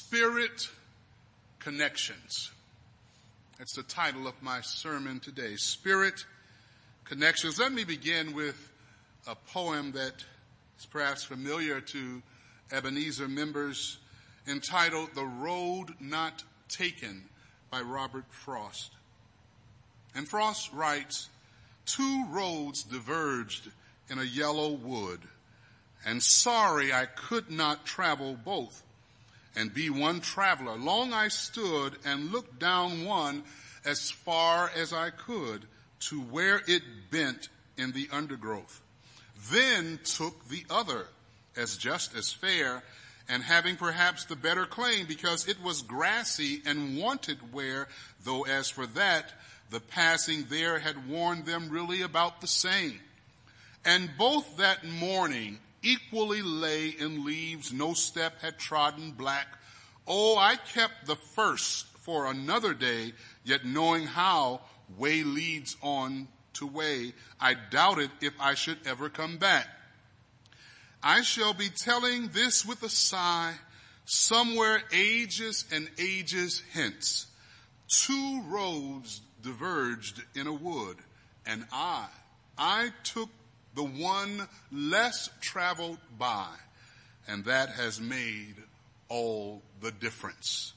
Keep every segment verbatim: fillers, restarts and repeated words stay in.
Spirit Connections. That's the title of my sermon today, Spirit Connections. Let me begin with a poem that is perhaps familiar to Ebenezer members, entitled The Road Not Taken by Robert Frost. And Frost writes, "Two roads diverged in a yellow wood, and sorry I could not travel both and be one traveler. Long I stood and looked down one as far as I could to where it bent in the undergrowth. Then took the other as just as fair, and having perhaps the better claim, because it was grassy and wanted wear, though as for that, the passing there had worn them really about the same. And both that morning equally lay in leaves no step had trodden black. Oh, I kept the first for another day, yet knowing how way leads on to way, I doubted if I should ever come back. I shall be telling this with a sigh, somewhere ages and ages hence. Two roads diverged in a wood, and I, I took the one less traveled by, and that has made all the difference."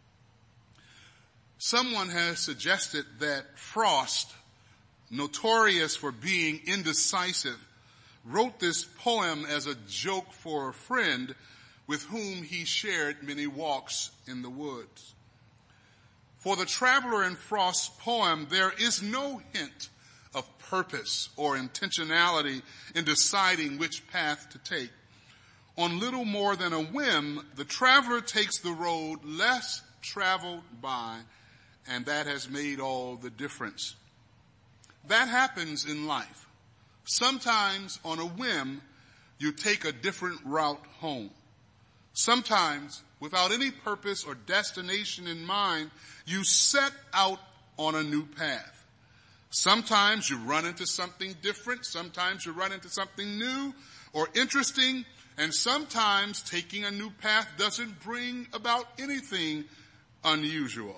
Someone has suggested that Frost, notorious for being indecisive, wrote this poem as a joke for a friend with whom he shared many walks in the woods. For the traveler in Frost's poem, there is no hint of purpose or intentionality in deciding which path to take. On little more than a whim, the traveler takes the road less traveled by, and that has made all the difference. That happens in life. Sometimes on a whim, you take a different route home. Sometimes, without any purpose or destination in mind, you set out on a new path. Sometimes you run into something different. Sometimes you run into something new or interesting. And sometimes taking a new path doesn't bring about anything unusual.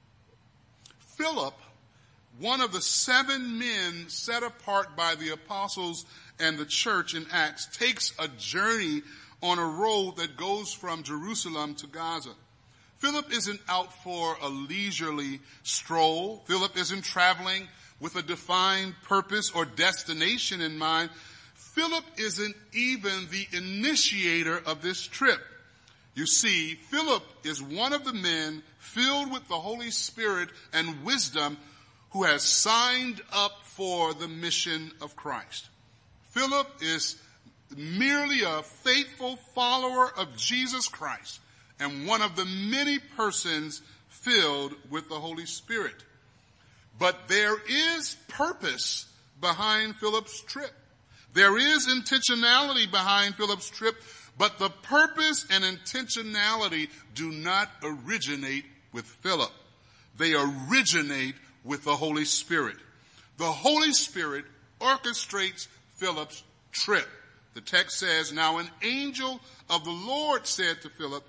Philip, one of the seven men set apart by the apostles and the church in Acts, takes a journey on a road that goes from Jerusalem to Gaza. Philip isn't out for a leisurely stroll. Philip isn't traveling with a defined purpose or destination in mind. Philip isn't even the initiator of this trip. You see, Philip is one of the men filled with the Holy Spirit and wisdom who has signed up for the mission of Christ. Philip is merely a faithful follower of Jesus Christ and one of the many persons filled with the Holy Spirit. But there is purpose behind Philip's trip. There is intentionality behind Philip's trip, but the purpose and intentionality do not originate with Philip. They originate with the Holy Spirit. The Holy Spirit orchestrates Philip's trip. The text says, "Now an angel of the Lord said to Philip,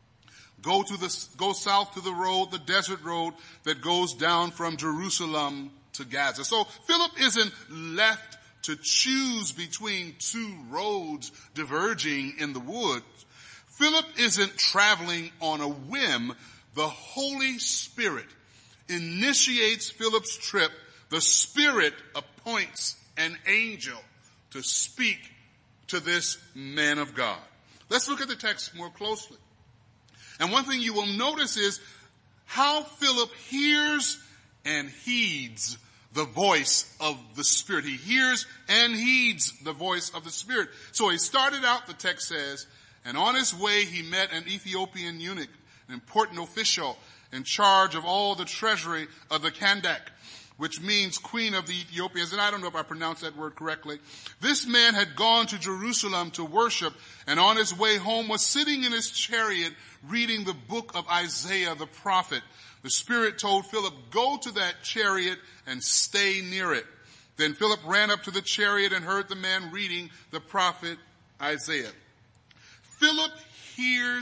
Go to the, go south to the road, the desert road that goes down from Jerusalem to Gaza." So Philip isn't left to choose between two roads diverging in the woods. Philip isn't traveling on a whim. The Holy Spirit initiates Philip's trip. The Spirit appoints an angel to speak to this man of God. Let's look at the text more closely. And one thing you will notice is how Philip hears and heeds the voice of the Spirit. He hears and heeds the voice of the Spirit. So he started out, the text says, and on his way he met an Ethiopian eunuch, an important official in charge of all the treasury of the Kandak, which means queen of the Ethiopians. And I don't know if I pronounced that word correctly. This man had gone to Jerusalem to worship, and on his way home was sitting in his chariot reading the book of Isaiah the prophet. The Spirit told Philip, "Go to that chariot and stay near it." Then Philip ran up to the chariot and heard the man reading the prophet Isaiah. Philip hears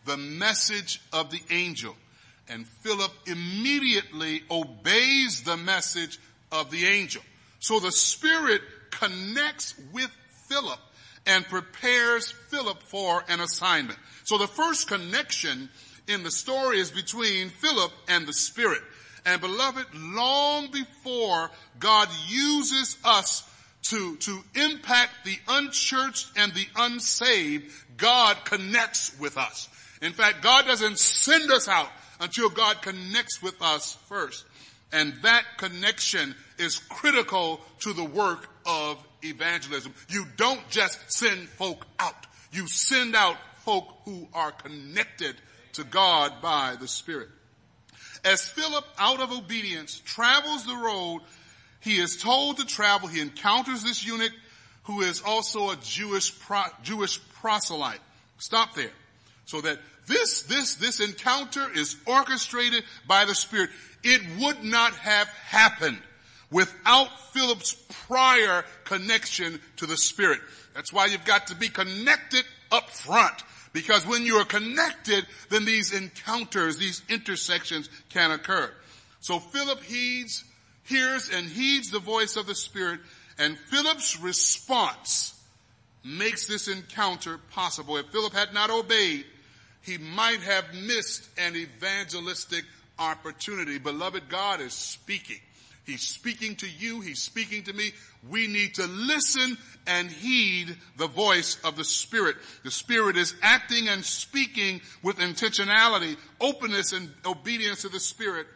the message of the angel. And Philip immediately obeys the message of the angel. So the Spirit connects with Philip and prepares Philip for an assignment. So the first connection in the story is between Philip and the Spirit. And beloved, long before God uses us to, to impact the unchurched and the unsaved, God connects with us. In fact, God doesn't send us out until God connects with us first. And that connection is critical to the work of evangelism. You don't just send folk out. You send out folk who are connected to God by the Spirit. As Philip, out of obedience, travels the road he is told to travel, he encounters this eunuch who is also a Jewish pro, Jewish proselyte. Stop there. So that this, this, this encounter is orchestrated by the Spirit. It would not have happened without Philip's prior connection to the Spirit. That's why you've got to be connected up front. Because when you are connected, then these encounters, these intersections can occur. So Philip heeds, hears and heeds the voice of the Spirit, and Philip's response makes this encounter possible. If Philip had not obeyed, he might have missed an evangelistic opportunity. Beloved, God is speaking. He's speaking to you. He's speaking to me. We need to listen and heed the voice of the Spirit. The Spirit is acting and speaking with intentionality. Openness and obedience to the Spirit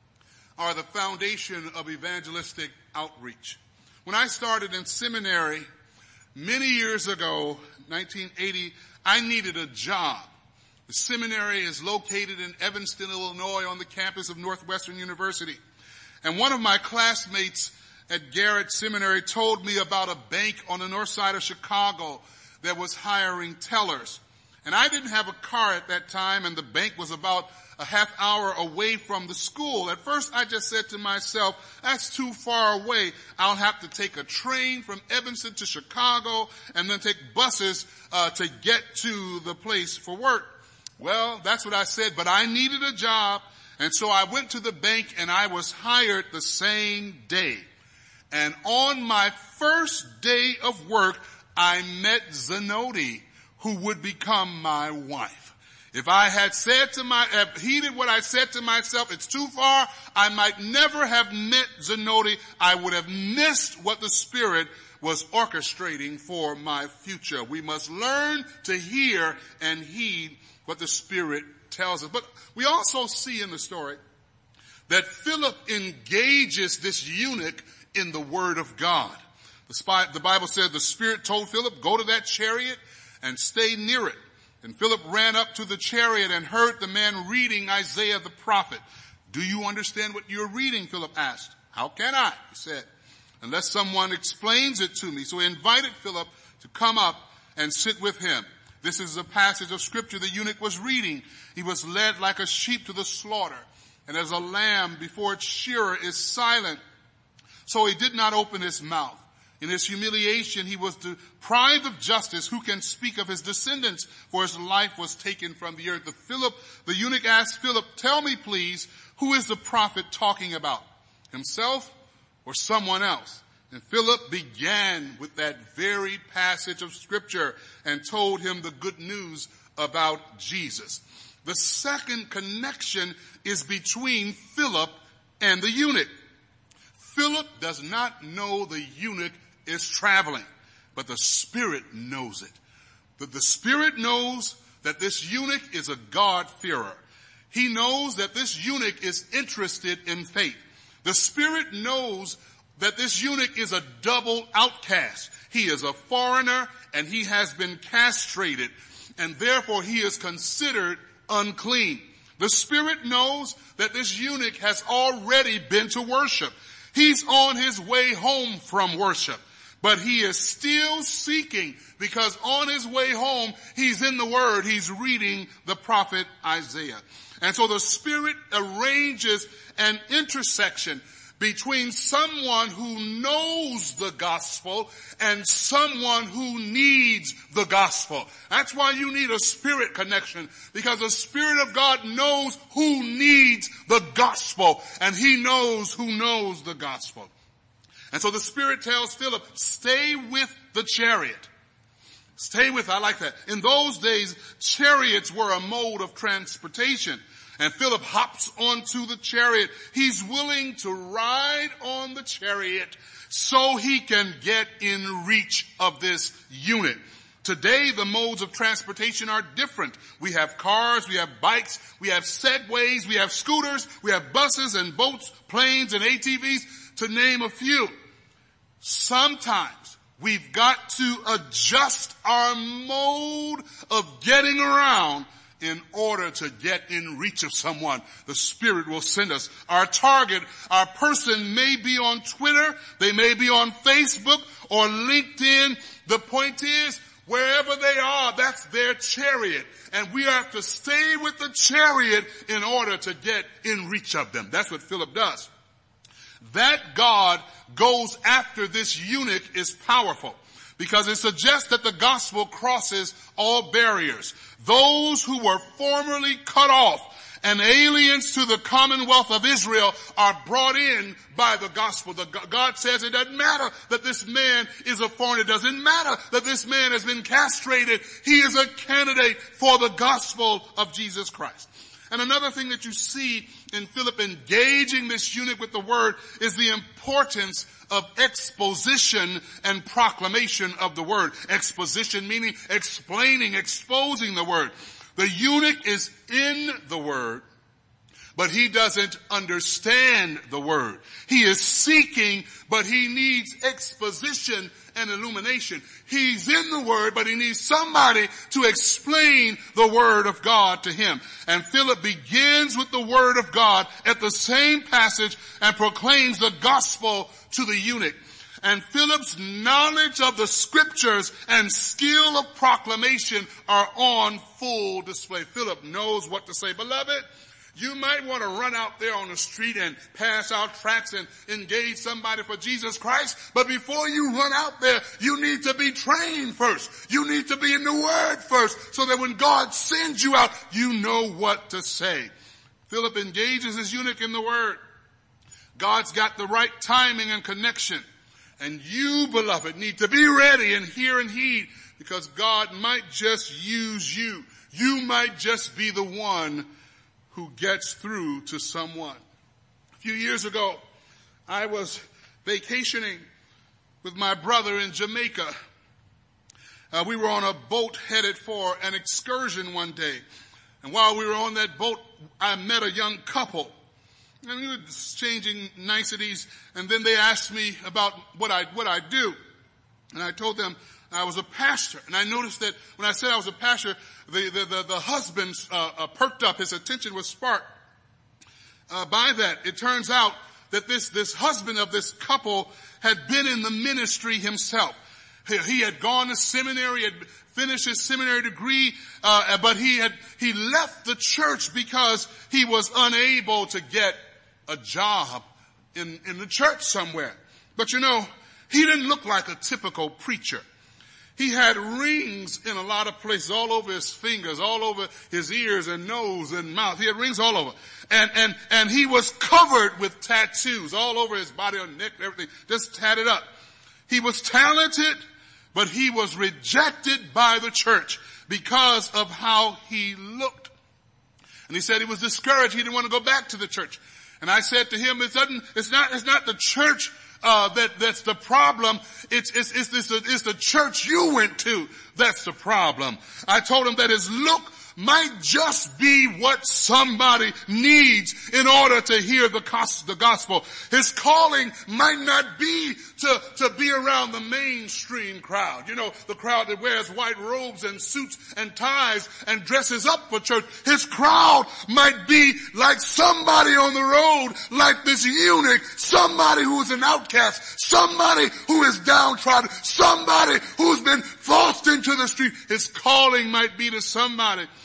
are the foundation of evangelistic outreach. When I started in seminary many years ago, nineteen eighty, I needed a job. The seminary is located in Evanston, Illinois, on the campus of Northwestern University. And one of my classmates at Garrett Seminary told me about a bank on the north side of Chicago that was hiring tellers. And I didn't have a car at that time, and the bank was about a half hour away from the school. At first, I just said to myself, that's too far away. I'll have to take a train from Evanston to Chicago and then take buses uh, to get to the place for work. Well, that's what I said, but I needed a job. And so I went to the bank and I was hired the same day. And on my first day of work, I met Zenodi, who would become my wife. If I had said to my, have heeded what I said to myself, it's too far, I might never have met Zenodi. I would have missed what the Spirit was orchestrating for my future. We must learn to hear and heed what the Spirit tells us. But we also see in the story that Philip engages this eunuch in the Word of God. The, spy, the Bible said the Spirit told Philip, go to that chariot and stay near it. And Philip ran up to the chariot and heard the man reading Isaiah the prophet. Do you understand what you're reading? Philip asked. How can I? He said, unless someone explains it to me. So he invited Philip to come up and sit with him. This is a passage of scripture the eunuch was reading. He was led like a sheep to the slaughter, and as a lamb before its shearer is silent, so he did not open his mouth. In his humiliation, he was deprived of justice. Who can speak of his descendants? For his life was taken from the earth. The Philip, the eunuch asked Philip, tell me please, who is the prophet talking about? Himself or someone else? And Philip began with that very passage of scripture and told him the good news about Jesus. The second connection is between Philip and the eunuch. Philip does not know the eunuch is traveling, but the Spirit knows it. But the Spirit knows that this eunuch is a God-fearer. He knows that this eunuch is interested in faith. The Spirit knows that this eunuch is a double outcast. He is a foreigner and he has been castrated, and therefore he is considered unclean. The Spirit knows that this eunuch has already been to worship. He's on his way home from worship, but he is still seeking, because on his way home, he's in the Word. He's reading the prophet Isaiah. And so the Spirit arranges an intersection between someone who knows the gospel and someone who needs the gospel. That's why you need a spirit connection, because the Spirit of God knows who needs the gospel, and he knows who knows the gospel. And so the Spirit tells Philip, stay with the chariot. Stay with, I like that. In those days, chariots were a mode of transportation. And Philip hops onto the chariot. He's willing to ride on the chariot so he can get in reach of this unit. Today, the modes of transportation are different. We have cars, we have bikes, we have segways, we have scooters, we have buses and boats, planes and A T Vs, to name a few. Sometimes we've got to adjust our mode of getting around in order to get in reach of someone. The Spirit will send us. Our target, our person may be on Twitter, they may be on Facebook or LinkedIn. The point is, wherever they are, that's their chariot. And we have to stay with the chariot in order to get in reach of them. That's what Philip does. That God goes after this eunuch is powerful, because it suggests that the gospel crosses all barriers. Those who were formerly cut off and aliens to the commonwealth of Israel are brought in by the gospel. The, God says it doesn't matter that this man is a foreigner. It doesn't matter that this man has been castrated. He is a candidate for the gospel of Jesus Christ. And another thing that you see in Philip engaging this eunuch with the word is the importance of exposition and proclamation of the word. Exposition meaning explaining, exposing the word. The eunuch is in the word, but he doesn't understand the word. He is seeking, but he needs exposition and illumination. He's in the word, but he needs somebody to explain the word of God to him. And Philip begins with the word of God at the same passage and proclaims the gospel to the eunuch. And Philip's knowledge of the scriptures and skill of proclamation are on full display. Philip knows what to say. Beloved, you might want to run out there on the street and pass out tracts and engage somebody for Jesus Christ. But before you run out there, you need to be trained first. You need to be in the word first, so that when God sends you out, you know what to say. Philip engages his eunuch in the word. God's got the right timing and connection. And you, beloved, need to be ready and hear and heed, because God might just use you. You might just be the one who gets through to someone. A few years ago, I was vacationing with my brother in Jamaica. Uh, we were on a boat headed for an excursion one day. And while we were on that boat, I met a young couple. And we were exchanging niceties, and then they asked me about what I what I do. And I told them I was a pastor. And I noticed that when I said I was a pastor, the the the, the husband uh, uh, perked up. His attention was sparked uh, by that. It turns out that this this husband of this couple had been in the ministry himself. He, he had gone to seminary, had finished his seminary degree, uh, but he had he left the church because he was unable to get a job in, in the church somewhere. But you know, he didn't look like a typical preacher. He had rings in a lot of places, all over his fingers, all over his ears and nose and mouth. He had rings all over. And, and, and he was covered with tattoos all over his body, on neck, everything, just tatted up. He was talented, but he was rejected by the church because of how he looked. And he said he was discouraged. He didn't want to go back to the church. And I said to him, it doesn't, it's not, it's not the church, uh, that, that's the problem. It's, it's, it's, it's, the, it's the church you went to that's the problem. I told him that his look might just be what somebody needs in order to hear the gospel. His calling might not be to, to be around the mainstream crowd. You know, the crowd that wears white robes and suits and ties and dresses up for church. His crowd might be like somebody on the road, like this eunuch, somebody who is an outcast, somebody who is downtrodden, somebody who's been forced into the street. His calling might be to somebody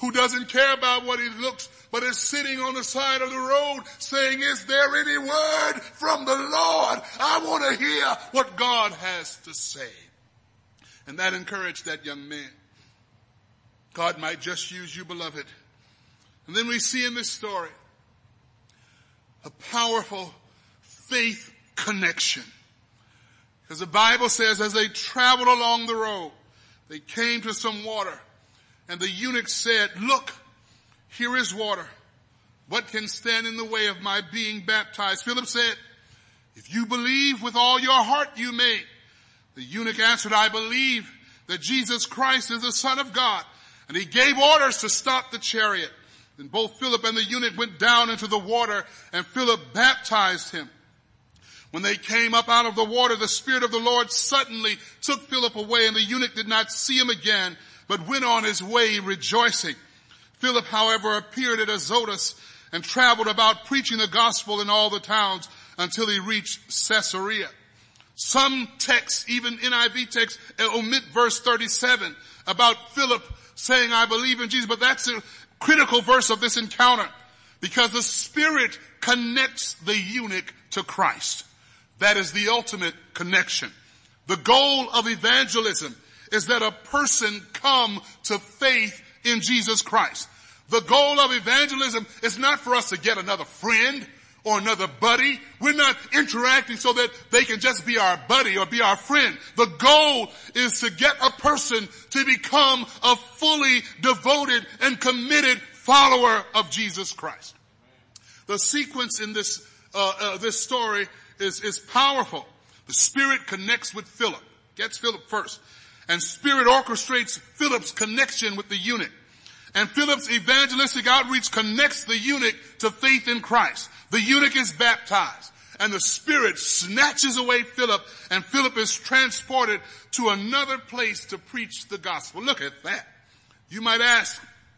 who doesn't care about what he looks, but is sitting on the side of the road saying, is there any word from the Lord? I want to hear what God has to say. And that encouraged that young man. God might just use you, beloved. And then we see in this story a powerful faith connection. Because the Bible says as they traveled along the road, they came to some water. And the eunuch said, look, here is water. What can stand in the way of my being baptized? Philip said, if you believe with all your heart, you may. The eunuch answered, I believe that Jesus Christ is the Son of God. And he gave orders to stop the chariot. Then both Philip and the eunuch went down into the water, and Philip baptized him. When they came up out of the water, the Spirit of the Lord suddenly took Philip away, and the eunuch did not see him again, but went on his way rejoicing. Philip, however, appeared at Azotus and traveled about preaching the gospel in all the towns until he reached Caesarea. Some texts, even N I V texts, omit verse thirty-seven about Philip saying, I believe in Jesus, but that's a critical verse of this encounter because the Spirit connects the eunuch to Christ. That is the ultimate connection. The goal of evangelism is that a person come to faith in Jesus Christ. The goal of evangelism is not for us to get another friend or another buddy. We're not interacting so that they can just be our buddy or be our friend. The goal is to get a person to become a fully devoted and committed follower of Jesus Christ. The sequence in this uh, uh, this story is is powerful. The Spirit connects with Philip, gets Philip first, and Spirit orchestrates Philip's connection with the eunuch. And Philip's evangelistic outreach connects the eunuch to faith in Christ. The eunuch is baptized, and the Spirit snatches away Philip, and Philip is transported to another place to preach the gospel. Look at that. You might ask,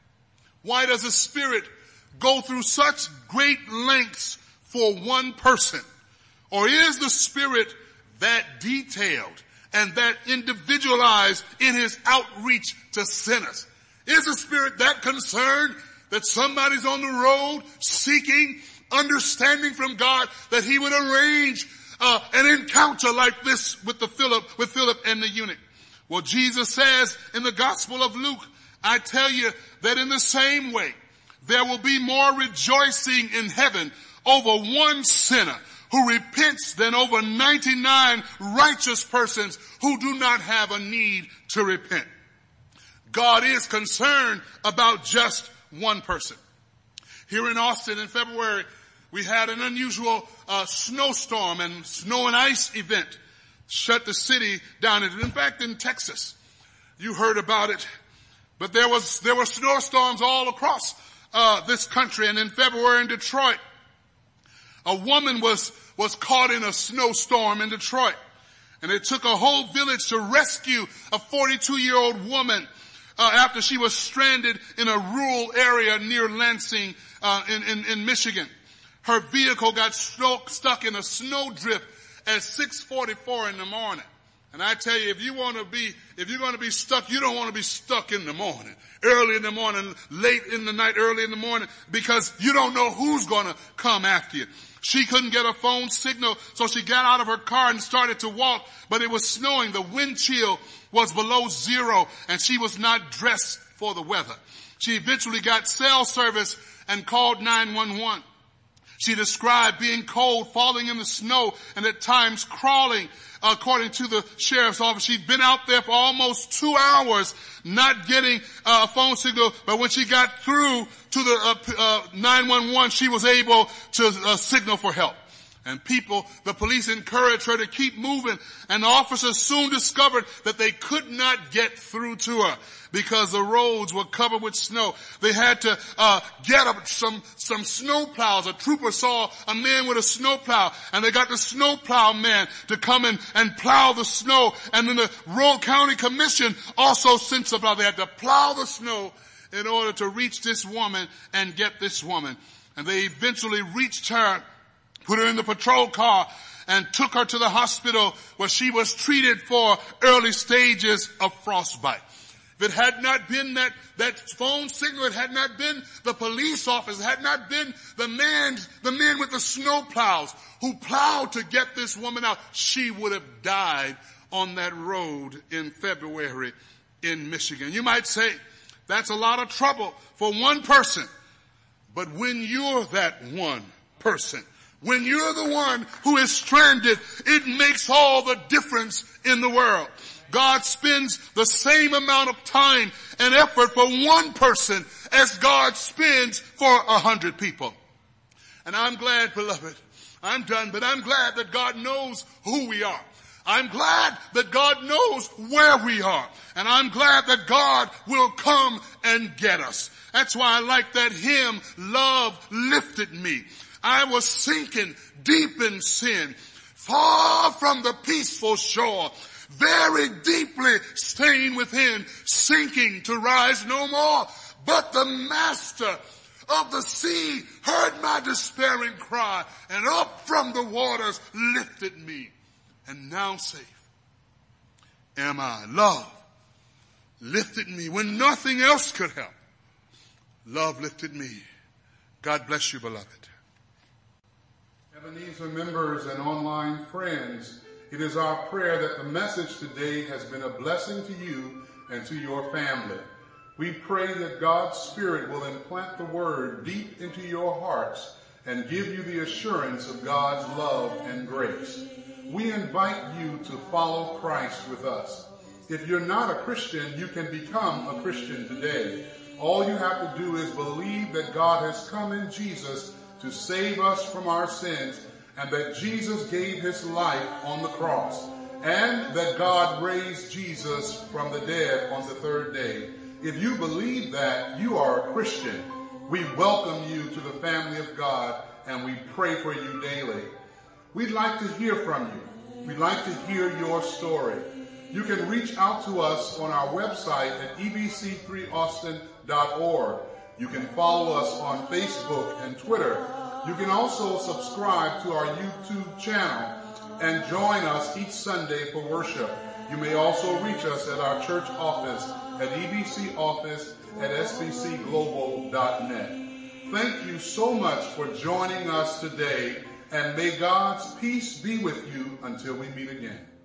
why does the Spirit go through such great lengths for one person? Or is the Spirit that detailed and that individualized in his outreach to sinners? Is the Spirit that concerned that somebody's on the road seeking understanding from God that he would arrange uh, an encounter like this with the Philip, with Philip and the eunuch? Well, Jesus says in the Gospel of Luke, I tell you that in the same way, there will be more rejoicing in heaven over one sinner who repents than over ninety-nine righteous persons who do not have a need to repent. God is concerned about just one person. Here in Austin in February, we had an unusual uh, snowstorm and snow and ice event. Shut the city down. In fact, in Texas, you heard about it. But there was there were snowstorms all across uh, this country. And in February in Detroit, a woman was was caught in a snowstorm in Detroit. And it took a whole village to rescue a forty-two-year-old woman Uh, after she was stranded in a rural area near Lansing, uh, in, in, in Michigan. Her vehicle got stuck, stuck in a snowdrift at six forty-four in the morning. And I tell you, if you want to be, if you're going to be stuck, you don't want to be stuck in the morning, early in the morning, late in the night, early in the morning, because you don't know who's going to come after you. She couldn't get a phone signal, so she got out of her car and started to walk, but it was snowing. The wind chill was below zero, and she was not dressed for the weather. She eventually got cell service and called nine one one. She described being cold, falling in the snow, and at times crawling, according to the sheriff's office. She'd been out there for almost two hours not getting uh, a phone signal, but when she got through to the uh, uh, nine one one, she was able to uh, signal for help. And people, the police encouraged her to keep moving, and the officers soon discovered that they could not get through to her because the roads were covered with snow. They had to uh get up some some snow plows. A trooper saw a man with a snow plow, and they got the snow plow man to come in and plow the snow. And then the rural county commission also sent some plow. They had to plow the snow in order to reach this woman and get this woman. And they eventually reached her, put her in the patrol car, and took her to the hospital where she was treated for early stages of frostbite. If it had not been that, that phone signal, it had not been the police officer, it had not been the man, the men with the snow plows who plowed to get this woman out, she would have died on that road in February in Michigan. You might say, that's a lot of trouble for one person. But when you're that one person, when you're the one who is stranded, it makes all the difference in the world. God spends the same amount of time and effort for one person as God spends for a hundred people. And I'm glad, beloved, I'm done, but I'm glad that God knows who we are. I'm glad that God knows where we are. And I'm glad that God will come and get us. That's why I like that hymn, Love Lifted Me. I was sinking deep in sin, far from the peaceful shore, very deeply stained within, sinking to rise no more. But the master of the sea heard my despairing cry, and up from the waters lifted me. And now safe am I. Love lifted me when nothing else could help. Love lifted me. God bless you, beloved. Ebenezer members and online friends, it is our prayer that the message today has been a blessing to you and to your family. We pray that God's Spirit will implant the word deep into your hearts and give you the assurance of God's love and grace. We invite you to follow Christ with us. If you're not a Christian, you can become a Christian today. All you have to do is believe that God has come in Jesus to save us from our sins, and that Jesus gave his life on the cross, and that God raised Jesus from the dead on the third day. If you believe that, you are a Christian. We welcome you to the family of God, and we pray for you daily. We'd like to hear from you. We'd like to hear your story. You can reach out to us on our website at e b c three austin dot org. You can follow us on Facebook and Twitter. You can also subscribe to our YouTube channel and join us each Sunday for worship. You may also reach us at our church office at e b c office at s b c global dot net. Thank you so much for joining us today, and may God's peace be with you until we meet again.